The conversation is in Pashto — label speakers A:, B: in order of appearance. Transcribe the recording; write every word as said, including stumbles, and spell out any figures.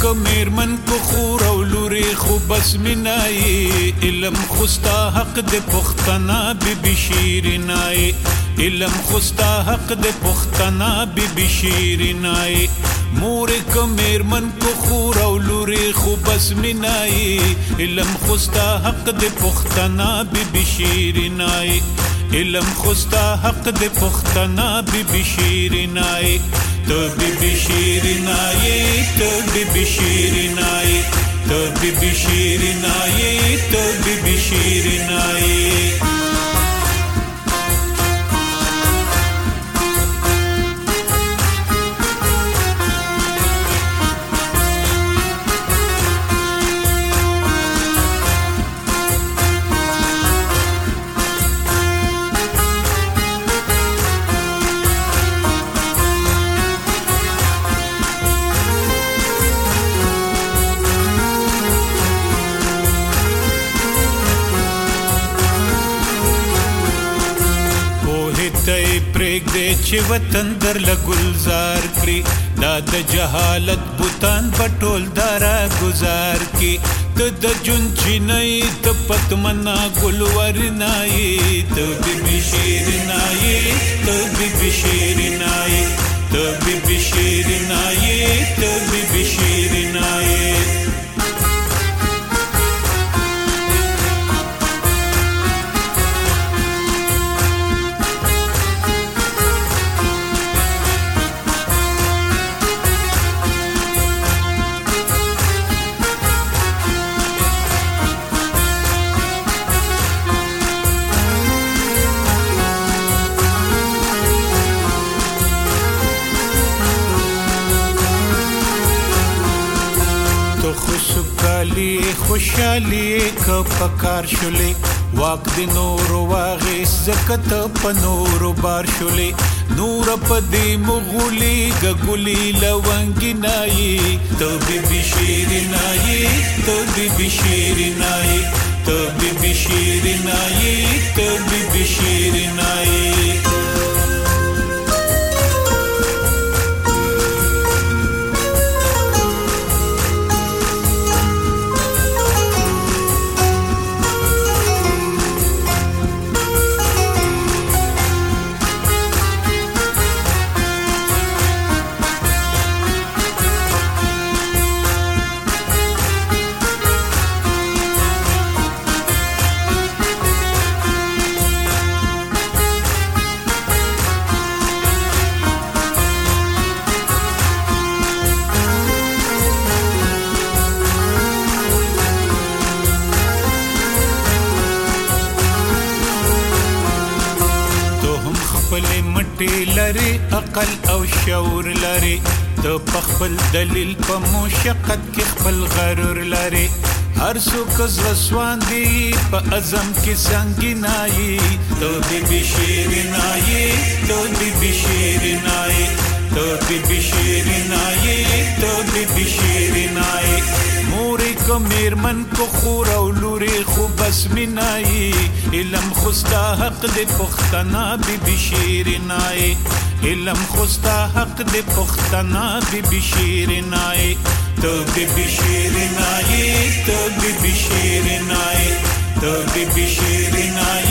A: میرمن کو خور او لوري خو بس منای علم خوستا حق د پختنا بی بی شیرینای علم خوستا حق د پختنا بی بی شیرینای مور کو میرمن کو خور او لوري خو بس منای علم خوستا حق د پختنا بی بی شیرینای علم خوستا حق د پختنا بی بی شیرینای تو بی بی شیرینای تو بی بی شیرینای تو بی بی شیرینای تو بی بی شیرینای پریک دے چې وطن در لګلزار کړی دا د جهالت بوتان پټول دارا گزار کی ته د جون چینای ته پتمنا ګلور نای ته بی بی شیرینای ته بی بی شیرینای ته بی بی شیرینای ته بی بی شیرینای خوشحالی خوشحالی که پکار شلی واک دی نور واغی زکت پا نور بار شلی نور پا دی مغولی گگولی لونگی نائی تو بی بی شیرینائی تو بی بی شیرینائی تو بی بی شیرینائی تو بی بی شیرینائی خپل مټی لري عقل او شعور لري ته په خپل دلیل په مشقت کې خپل غرور لري هر څوک زسوان دی په اعظم کې سنگینای ته بی بی شیرینای ته بی بی شیرینای ته بی بی شیرینای ته بی بی شیرینای مورې کو میرمن کو خور او لوري خو بس منای علم خوستا حق د پختنا بی بی شیرینای علم خوستا حق د پختنا بی بی شیرینای تو بی بی شیرینای تو بی بی شیرینای تو بی بی شیرینای